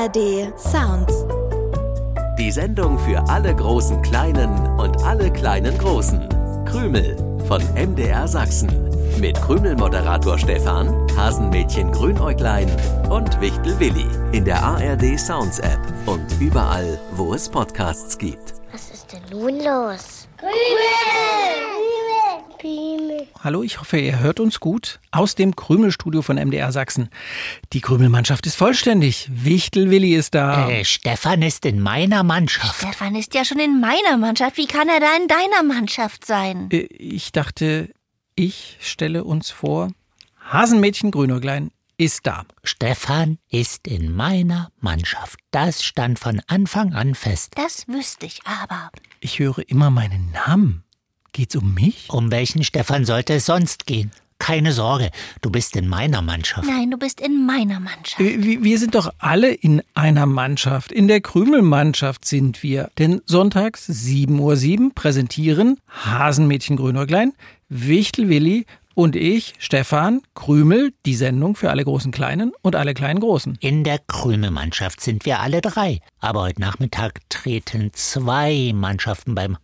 ARD Sounds. Die Sendung für alle großen Kleinen und alle kleinen Großen. Krümel von MDR Sachsen. Mit Krümel-Moderator Stefan, Hasenmädchen Grünäuglein und Wichtel Willi. In der ARD Sounds App und überall, wo es Podcasts gibt. Was ist denn nun los? Krümel! Hallo, ich hoffe, ihr hört uns gut. Aus dem Krümelstudio von MDR Sachsen. Die Krümelmannschaft ist vollständig. Wichtel Willi ist da. Stefan ist in meiner Mannschaft. Stefan ist ja schon in meiner Mannschaft. Wie kann er da in deiner Mannschaft sein? Ich dachte, ich stelle uns vor, Hasenmädchen Grünäuglein ist da. Stefan ist in meiner Mannschaft. Das stand von Anfang an fest. Das wüsste ich aber. Ich höre immer meinen Namen. Geht's um mich? Um welchen Stefan sollte es sonst gehen? Keine Sorge, du bist in meiner Mannschaft. Nein, du bist in meiner Mannschaft. Wir sind doch alle in einer Mannschaft. In der Krümelmannschaft sind wir. Denn sonntags 7:07 Uhr präsentieren Hasenmädchen Grünäuglein, Wichtel Willi und ich, Stefan, Krümel, die Sendung für alle großen Kleinen und alle kleinen Großen. In der Krümelmannschaft sind wir alle drei. Aber heute Nachmittag treten 2 Mannschaften beim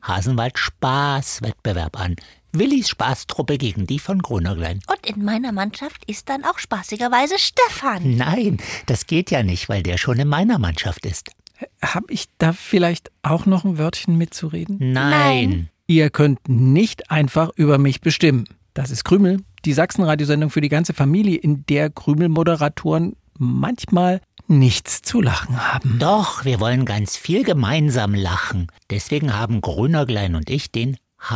Hasenwald-Spaß-Wettbewerb an. Willis Spaßtruppe gegen die von Grünäuglein. Und in meiner Mannschaft ist dann auch spaßigerweise Stefan. Nein, das geht ja nicht, weil der schon in meiner Mannschaft ist. Hab ich da vielleicht auch noch ein Wörtchen mitzureden? Nein. Ihr könnt nicht einfach über mich bestimmen. Das ist Krümel, die Sachsen-Radiosendung für die ganze Familie, in der Krümel-Moderatoren manchmal nichts zu lachen haben. Doch, wir wollen ganz viel gemeinsam lachen. Deswegen haben Grünäuglein und ich den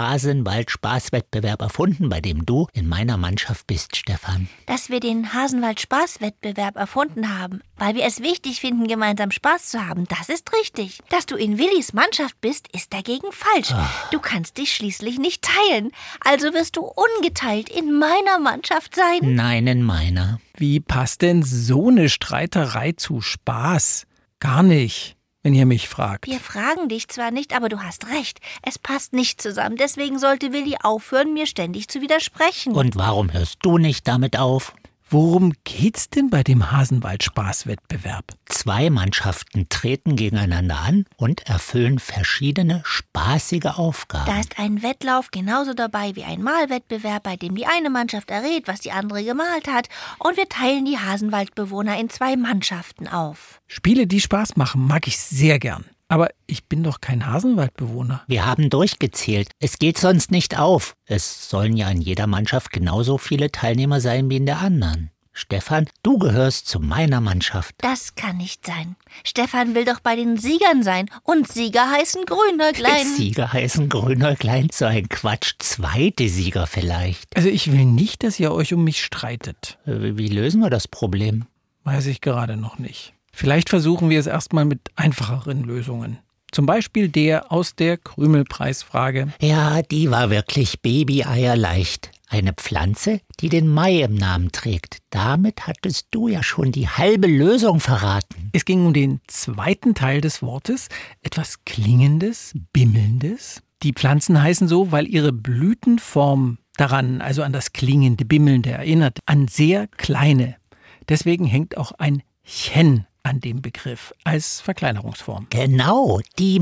Hasenwald-Spaß-Wettbewerb erfunden, bei dem du in meiner Mannschaft bist, Stefan. Dass wir den Hasenwald-Spaß-Wettbewerb erfunden haben, weil wir es wichtig finden, gemeinsam Spaß zu haben, das ist richtig. Dass du in Willis Mannschaft bist, ist dagegen falsch. Du kannst dich schließlich nicht teilen. Also wirst du ungeteilt in meiner Mannschaft sein. Nein, in meiner. Wie passt denn so eine Streiterei zu Spaß? Gar nicht, wenn ihr mich fragt. Wir fragen dich zwar nicht, aber du hast recht. Es passt nicht zusammen. Deswegen sollte Willi aufhören, mir ständig zu widersprechen. Und warum hörst du nicht damit auf? Worum geht's denn bei dem Hasenwald-Spaß-Wettbewerb? 2 Mannschaften treten gegeneinander an und erfüllen verschiedene spaßige Aufgaben. Da ist ein Wettlauf genauso dabei wie ein Malwettbewerb, bei dem die eine Mannschaft errät, was die andere gemalt hat. Und wir teilen die Hasenwaldbewohner in 2 Mannschaften auf. Spiele, die Spaß machen, mag ich sehr gern. Aber ich bin doch kein Hasenwaldbewohner. Wir haben durchgezählt. Es geht sonst nicht auf. Es sollen ja in jeder Mannschaft genauso viele Teilnehmer sein wie in der anderen. Stefan, du gehörst zu meiner Mannschaft. Das kann nicht sein. Stefan will doch bei den Siegern sein. Und Sieger heißen Grünäuglein. Sieger heißen Grünäuglein? So ein Quatsch. 2. Sieger vielleicht. Also ich will nicht, dass ihr euch um mich streitet. Wie lösen wir das Problem? Weiß ich gerade noch nicht. Vielleicht versuchen wir es erstmal mit einfacheren Lösungen. Zum Beispiel der aus der Krümelpreisfrage. Ja, die war wirklich Baby-Eier-leicht. Eine Pflanze, die den Mai im Namen trägt. Damit hattest du ja schon die halbe Lösung verraten. Es ging um den zweiten Teil des Wortes. Etwas Klingendes, Bimmelndes. Die Pflanzen heißen so, weil ihre Blütenform daran, also an das klingende, bimmelnde erinnert, an sehr kleine. Deswegen hängt auch ein Chen an dem Begriff als Verkleinerungsform. Genau, die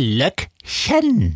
Mailöckchen.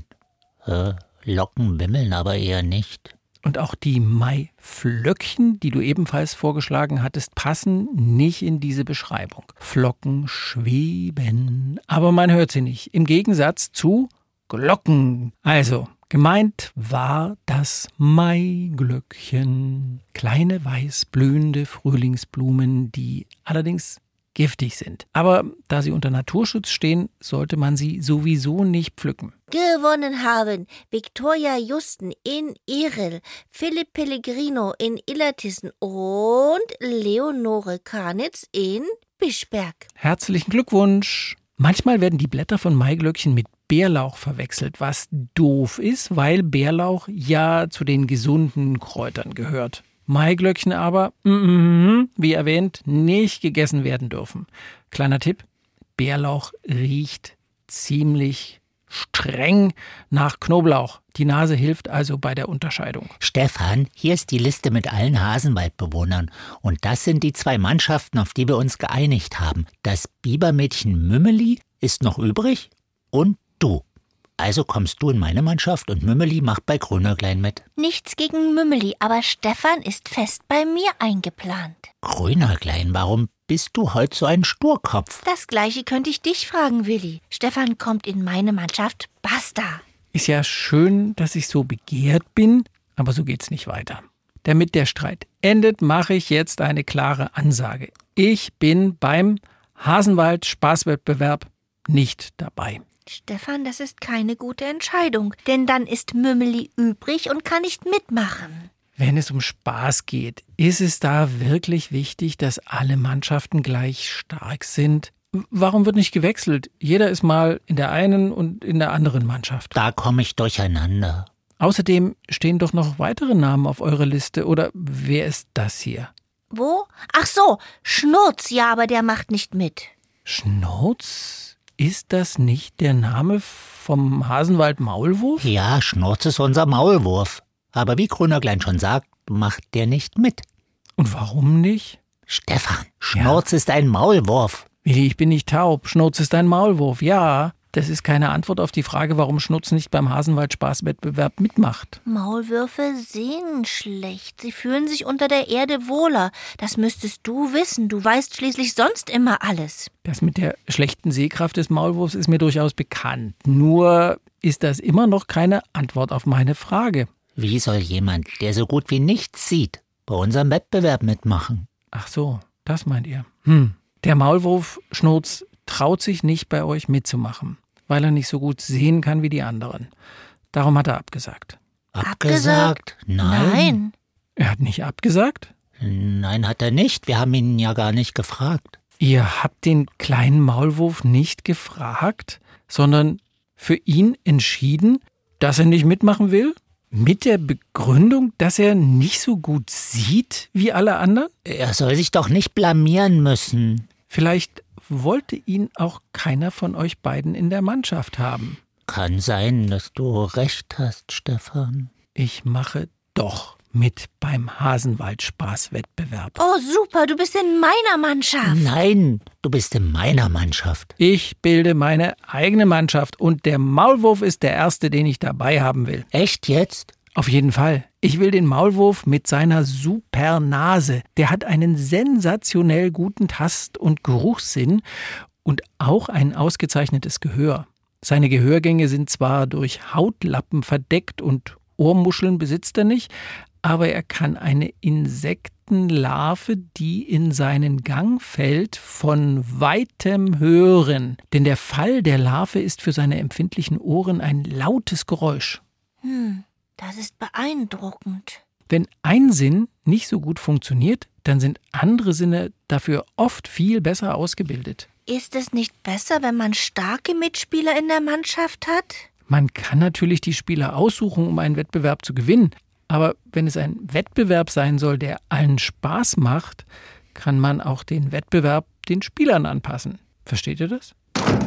Locken wimmeln aber eher nicht. Und auch die Maiflöckchen, die du ebenfalls vorgeschlagen hattest, passen nicht in diese Beschreibung. Flocken schweben, aber man hört sie nicht. Im Gegensatz zu Glocken. Also, gemeint war das Maiglöckchen. Kleine weiß blühende Frühlingsblumen, die allerdings giftig sind. Aber da sie unter Naturschutz stehen, sollte man sie sowieso nicht pflücken. Gewonnen haben Victoria Justen in Irel, Philipp Pellegrino in Illertissen und Leonore Karnitz in Bischberg. Herzlichen Glückwunsch! Manchmal werden die Blätter von Maiglöckchen mit Bärlauch verwechselt, was doof ist, weil Bärlauch ja zu den gesunden Kräutern gehört. Maiglöckchen aber, wie erwähnt, nicht gegessen werden dürfen. Kleiner Tipp, Bärlauch riecht ziemlich streng nach Knoblauch. Die Nase hilft also bei der Unterscheidung. Stefan, hier ist die Liste mit allen Hasenwaldbewohnern. Und das sind die 2 Mannschaften, auf die wir uns geeinigt haben. Das Bibermädchen Mümeli ist noch übrig und du. Also kommst du in meine Mannschaft und Mümeli macht bei Grünäuglein mit. Nichts gegen Mümeli, aber Stefan ist fest bei mir eingeplant. Grünäuglein, warum bist du heute so ein Sturkopf? Das Gleiche könnte ich dich fragen, Willi. Stefan kommt in meine Mannschaft. Basta. Ist ja schön, dass ich so begehrt bin, aber so geht's nicht weiter. Damit der Streit endet, mache ich jetzt eine klare Ansage. Ich bin beim Hasenwald-Spaßwettbewerb nicht dabei. Stefan, das ist keine gute Entscheidung, denn dann ist Mümeli übrig und kann nicht mitmachen. Wenn es um Spaß geht, ist es da wirklich wichtig, dass alle Mannschaften gleich stark sind? Warum wird nicht gewechselt? Jeder ist mal in der einen und in der anderen Mannschaft. Da komme ich durcheinander. Außerdem stehen doch noch weitere Namen auf eurer Liste. Oder wer ist das hier? Wo? Ach so, Schnurz, ja, aber der macht nicht mit. Schnurz? Ist das nicht der Name vom Hasenwald-Maulwurf? Ja, Schnurz ist unser Maulwurf. Aber wie Grünäuglein schon sagt, macht der nicht mit. Und warum nicht? Stefan, Schnurz ist ein Maulwurf. Willi, ich bin nicht taub. Schnurz ist ein Maulwurf. Ja, das ist keine Antwort auf die Frage, warum Schnurz nicht beim Hasenwald-Spaßwettbewerb mitmacht. Maulwürfe sehen schlecht. Sie fühlen sich unter der Erde wohler. Das müsstest du wissen. Du weißt schließlich sonst immer alles. Das mit der schlechten Sehkraft des Maulwurfs ist mir durchaus bekannt. Nur ist das immer noch keine Antwort auf meine Frage. Wie soll jemand, der so gut wie nichts sieht, bei unserem Wettbewerb mitmachen? Ach so, das meint ihr. Der Maulwurf Schnurz traut sich nicht, bei euch mitzumachen, weil er nicht so gut sehen kann wie die anderen. Darum hat er abgesagt. Abgesagt? Nein. Er hat nicht abgesagt? Nein, hat er nicht. Wir haben ihn ja gar nicht gefragt. Ihr habt den kleinen Maulwurf nicht gefragt, sondern für ihn entschieden, dass er nicht mitmachen will? Mit der Begründung, dass er nicht so gut sieht wie alle anderen? Er soll sich doch nicht blamieren müssen. Vielleicht wollte ihn auch keiner von euch beiden in der Mannschaft haben. Kann sein, dass du recht hast, Stefan. Ich mache doch mit beim Hasenwald-Spaßwettbewerb. Oh, super, du bist in meiner Mannschaft. Nein, du bist in meiner Mannschaft. Ich bilde meine eigene Mannschaft und der Maulwurf ist der erste, den ich dabei haben will. Echt jetzt? Auf jeden Fall. Ich will den Maulwurf mit seiner super Nase. Der hat einen sensationell guten Tast- und Geruchssinn und auch ein ausgezeichnetes Gehör. Seine Gehörgänge sind zwar durch Hautlappen verdeckt und Ohrmuscheln besitzt er nicht, aber er kann eine Insektenlarve, die in seinen Gang fällt, von weitem hören. Denn der Fall der Larve ist für seine empfindlichen Ohren ein lautes Geräusch. Das ist beeindruckend. Wenn ein Sinn nicht so gut funktioniert, dann sind andere Sinne dafür oft viel besser ausgebildet. Ist es nicht besser, wenn man starke Mitspieler in der Mannschaft hat? Man kann natürlich die Spieler aussuchen, um einen Wettbewerb zu gewinnen. Aber wenn es ein Wettbewerb sein soll, der allen Spaß macht, kann man auch den Wettbewerb den Spielern anpassen. Versteht ihr das?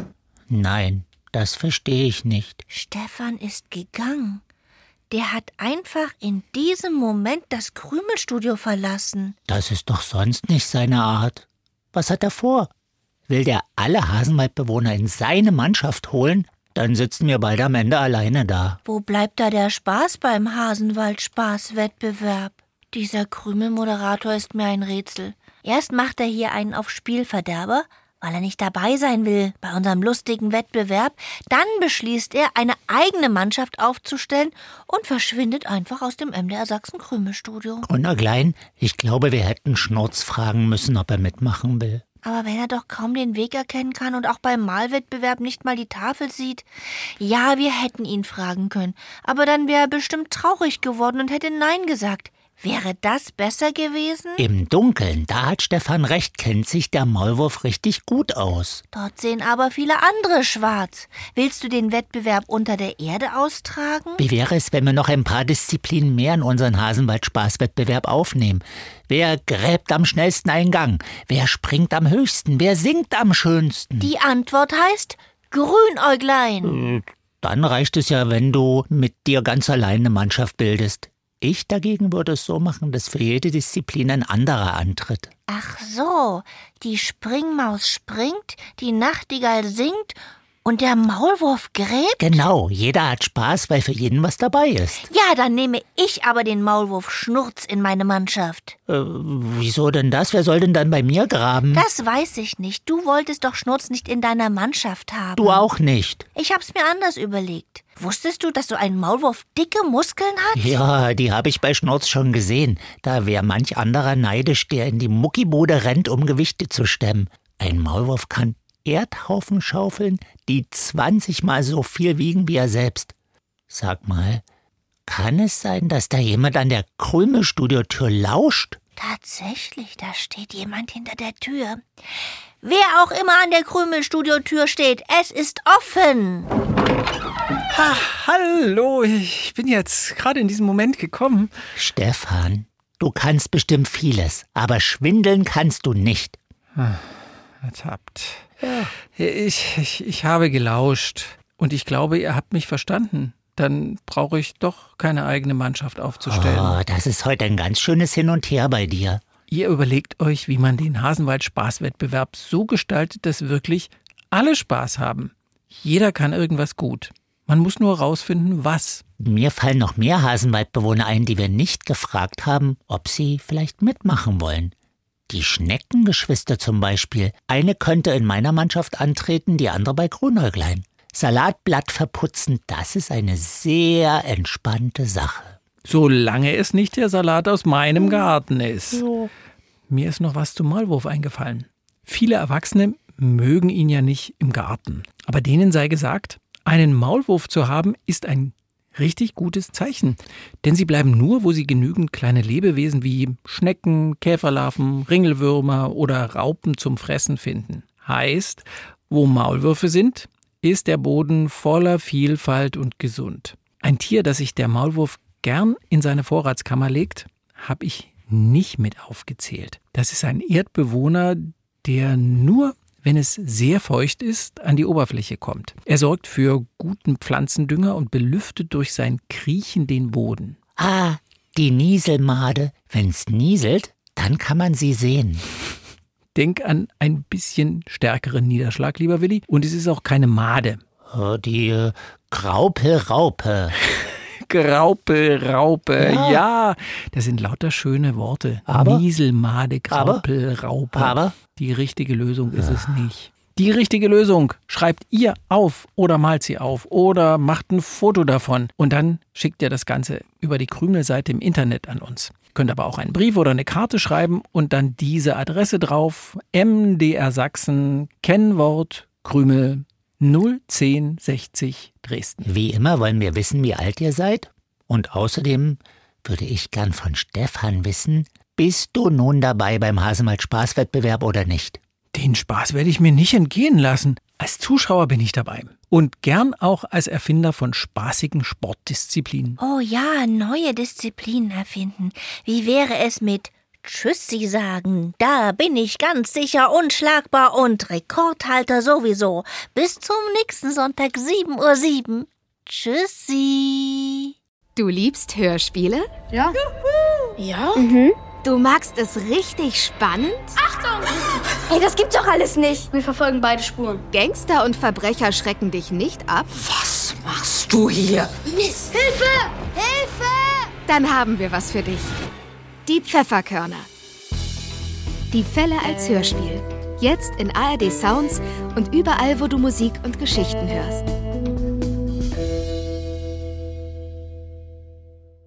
Nein, das verstehe ich nicht. Stefan ist gegangen. Der hat einfach in diesem Moment das Krümelstudio verlassen. Das ist doch sonst nicht seine Art. Was hat er vor? Will der alle Hasenwaldbewohner in seine Mannschaft holen? Dann sitzen wir bald am Ende alleine da. Wo bleibt da der Spaß beim Hasenwald-Spaßwettbewerb? Dieser Krümelmoderator ist mir ein Rätsel. Erst macht er hier einen auf Spielverderber, weil er nicht dabei sein will bei unserem lustigen Wettbewerb. Dann beschließt er, eine eigene Mannschaft aufzustellen und verschwindet einfach aus dem MDR Sachsen Krümelstudio. Grünäuglein, ich glaube, wir hätten Schnurz fragen müssen, ob er mitmachen will. Aber wenn er doch kaum den Weg erkennen kann und auch beim Malwettbewerb nicht mal die Tafel sieht. Ja, wir hätten ihn fragen können. Aber dann wäre er bestimmt traurig geworden und hätte Nein gesagt. Wäre das besser gewesen? Im Dunkeln, da hat Stefan recht, kennt sich der Maulwurf richtig gut aus. Dort sehen aber viele andere schwarz. Willst du den Wettbewerb unter der Erde austragen? Wie wäre es, wenn wir noch ein paar Disziplinen mehr in unseren Hasenwald-Spaßwettbewerb aufnehmen? Wer gräbt am schnellsten einen Gang? Wer springt am höchsten? Wer singt am schönsten? Die Antwort heißt Grünäuglein. Dann reicht es ja, wenn du mit dir ganz allein eine Mannschaft bildest. Ich dagegen würde es so machen, dass für jede Disziplin ein anderer antritt. Ach so, die Springmaus springt, die Nachtigall singt und der Maulwurf gräbt? Genau, jeder hat Spaß, weil für jeden was dabei ist. Ja, dann nehme ich aber den Maulwurf Schnurz in meine Mannschaft. Wieso denn das? Wer soll denn dann bei mir graben? Das weiß ich nicht. Du wolltest doch Schnurz nicht in deiner Mannschaft haben. Du auch nicht. Ich hab's mir anders überlegt. Wusstest du, dass so ein Maulwurf dicke Muskeln hat? Ja, die habe ich bei Schnurz schon gesehen. Da wäre manch anderer neidisch, der in die Muckibude rennt, um Gewichte zu stemmen. Ein Maulwurf kann Erdhaufen schaufeln, die 20-mal so viel wiegen wie er selbst. Sag mal, kann es sein, dass da jemand an der Krümel-Studiotür lauscht? Tatsächlich, da steht jemand hinter der Tür. Wer auch immer an der Krümel-Studiotür steht, es ist offen. Hallo, ich bin jetzt gerade in diesem Moment gekommen. Stefan, du kannst bestimmt vieles, aber schwindeln kannst du nicht. Ertappt. Ja. Ich habe gelauscht und ich glaube, ihr habt mich verstanden. Dann brauche ich doch keine eigene Mannschaft aufzustellen. Oh, das ist heute ein ganz schönes Hin und Her bei dir. Ihr überlegt euch, wie man den Hasenwald-Spaßwettbewerb so gestaltet, dass wirklich alle Spaß haben. Jeder kann irgendwas gut. Man muss nur rausfinden, was. Mir fallen noch mehr Hasenwaldbewohner ein, die wir nicht gefragt haben, ob sie vielleicht mitmachen wollen. Die Schneckengeschwister zum Beispiel. Eine könnte in meiner Mannschaft antreten, die andere bei Grünäuglein. Salatblatt verputzen, das ist eine sehr entspannte Sache. Solange es nicht der Salat aus meinem Garten ist. So. Mir ist noch was zum Maulwurf eingefallen. Viele Erwachsene mögen ihn ja nicht im Garten. Aber denen sei gesagt, einen Maulwurf zu haben, ist ein richtig gutes Zeichen. Denn sie bleiben nur, wo sie genügend kleine Lebewesen wie Schnecken, Käferlarven, Ringelwürmer oder Raupen zum Fressen finden. Heißt, wo Maulwürfe sind, ist der Boden voller Vielfalt und gesund. Ein Tier, das sich der Maulwurf gern in seine Vorratskammer legt, habe ich nicht mit aufgezählt. Das ist ein Erdbewohner, der nur, wenn es sehr feucht ist, an die Oberfläche kommt. Er sorgt für guten Pflanzendünger und belüftet durch sein Kriechen den Boden. Ah, die Nieselmade. Wenn's nieselt, dann kann man sie sehen. Denk an ein bisschen stärkeren Niederschlag, lieber Willi. Und es ist auch keine Made. Oh, die Graupelraupe. Graupelraupe, ja. Das sind lauter schöne Worte. Aber? Nieselmade, Graupelraupe. Aber? Die richtige Lösung ist es nicht. Die richtige Lösung schreibt ihr auf oder malt sie auf oder macht ein Foto davon. Und dann schickt ihr das Ganze über die Krümel-Seite im Internet an uns. Könnt aber auch einen Brief oder eine Karte schreiben und dann diese Adresse drauf. MDR Sachsen, Kennwort Krümel 01060 Dresden. Wie immer wollen wir wissen, wie alt ihr seid. Und außerdem würde ich gern von Stefan wissen, bist du nun dabei beim Hasenwald-Spaßwettbewerb oder nicht? Den Spaß werde ich mir nicht entgehen lassen. Als Zuschauer bin ich dabei. Und gern auch als Erfinder von spaßigen Sportdisziplinen. Oh ja, neue Disziplinen erfinden. Wie wäre es mit Tschüssi sagen? Da bin ich ganz sicher unschlagbar und Rekordhalter sowieso. Bis zum nächsten Sonntag 7:07 Uhr. Tschüssi. Du liebst Hörspiele? Ja. Juhu. Ja? Mhm. Du magst es richtig spannend? Achtung! Ey, das gibt's doch alles nicht. Wir verfolgen beide Spuren. Gangster und Verbrecher schrecken dich nicht ab? Was machst du hier? Mist! Hilfe! Hilfe! Dann haben wir was für dich. Die Pfefferkörner. Die Fälle als Hörspiel. Jetzt in ARD Sounds und überall, wo du Musik und Geschichten hörst.